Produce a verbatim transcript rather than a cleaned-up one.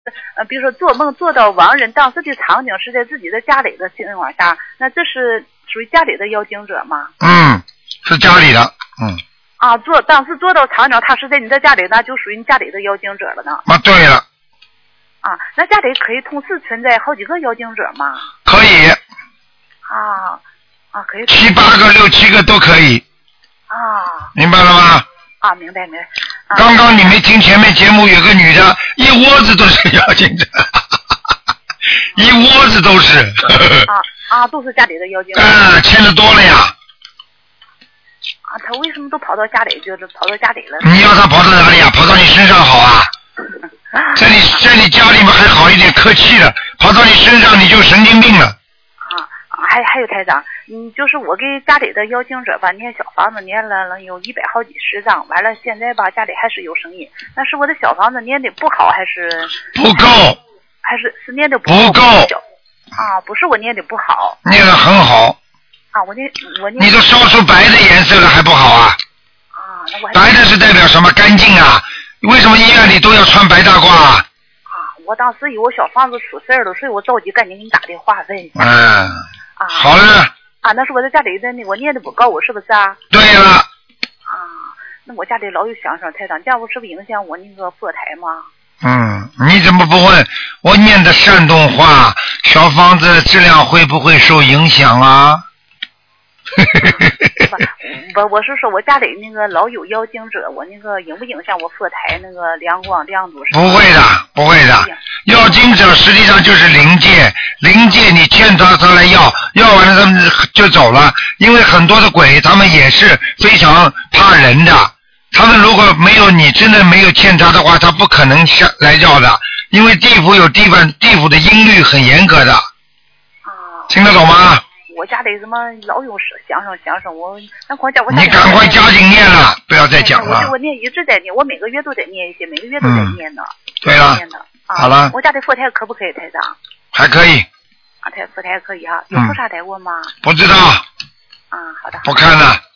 呃，比如说做梦做到亡人，当时的场景是在自己的家里的情况下，那这是属于家里的妖精者吗？ 嗯，是家里的，嗯。 啊，做当时做到场景，他是在你的家里，那就属于你家里的妖精者了呢。 啊，对了。 啊，那家里可以同时存在好几个妖精者吗？ 可以。 啊啊，可以。 七八个、六七个都可以。 啊。 明白了吗？ 啊，明白明白。啊、 刚刚你没听前面节目，有个女的，一窝子都是妖精者，一窝子都是。 啊啊，都是家里的妖精者。 啊，欠的多了呀。 啊，他为什么都跑到家里，就是跑到家里了？ 你要他跑到哪里啊？跑到你身上好啊？在你在你家里面还好一点，客气了，跑到你身上你就神经病了。 啊，还还有台长，嗯，就是我给家里的妖精者吧念小房子念了了有一百好几十张，完了现在吧家里还是有声音，那是我的小房子念的不好还是不够？ 还是是念的不够？ 啊，不是我念的不好。 念的很好。 啊，我念我念。 你都烧出白的颜色了还不好啊？ 啊，那我还。 白的是代表什么？干净啊！为什么医院里都要穿白大褂啊？ 我当时有小房子出事了，所以我着急赶紧给你打电话问一下。 嗯。 啊。 好了。 啊，那是我在家里的那我念的不够，我是不是啊？ 对了。 啊，那我家里老有响声，台长，这样我是不是影响我那个佛台吗？ 嗯，你怎么不问？我念的山东话，小房子质量会不会受影响啊？ 不，我是说我家里那个老有妖精者，我那个影不影响我佛台那个亮光亮度？ 不会的，不会的。妖精者实际上就是灵界，灵界你欠他他来要，要完了他们就走了。因为很多的鬼他们也是非常怕人的，他们如果没有你真的没有欠他的话，他不可能下来要的。因为地府有地方地府的音律很严格的。听得懂吗？ 我家里怎么老有响声响声？我那快叫我你赶快加紧念了，不要再讲了。 我我念一直在念，我每个月都在念一些，每个月都在念呢。 嗯、对了， 啊、 好了。 我家的佛台可不可以台长？ 还可以。 啊，台佛台可以哈、啊，有菩萨台过吗？ 不知道。 啊，好的。 不看了。